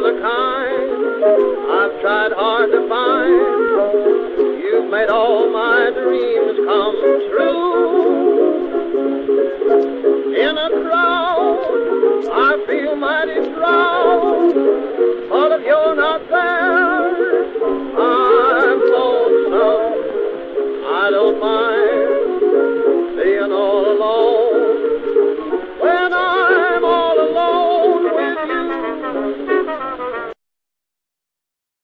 the kind I've tried hard to find. You've made all my dreams come true. In a crowd, I feel mighty proud, but if you're not there, I'm lonesome. I don't mind.